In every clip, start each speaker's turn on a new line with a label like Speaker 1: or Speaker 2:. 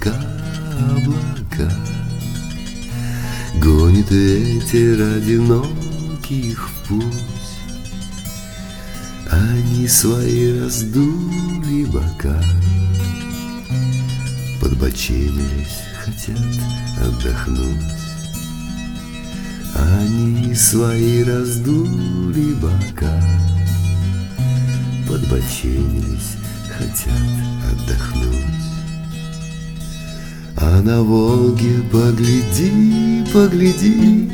Speaker 1: облака, облака. Гонит ветер одиноких в путь, они свои раздули бока, подбоченились, хотят отдохнуть. Они свои раздули бока, подбоченились, хотят отдохнуть. А на Волге погляди, погляди,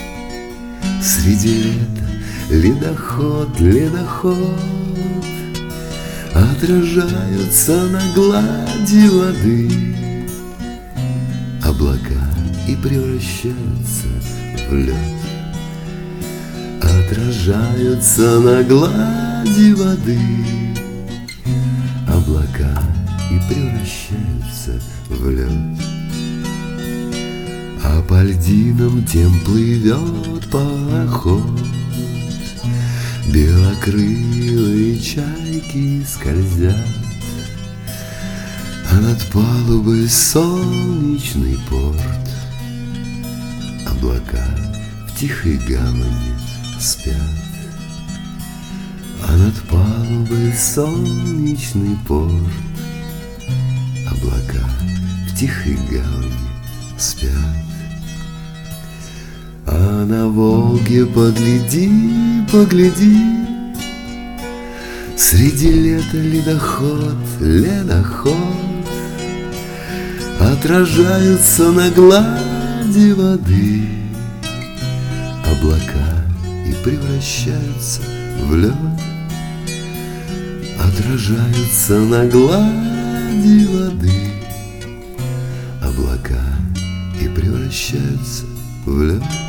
Speaker 1: среди лета ледоход, ледоход, отражаются на глади воды облака и превращаются в лед. Отражаются на глади воды облака и превращаются в лед. А по льдинам тем плывет пароход, белокрылые чайки скользят, а над палубой солнечный порт. Облака в тихой гавани спят, а над палубой солнечный порт. Облака в тихой гавани спят. А на Волге погляди, погляди, среди лета ледоход, ледоход, отражаются на глади воды облака и превращаются в лед. Отражаются на глади воды облака и превращаются в лед.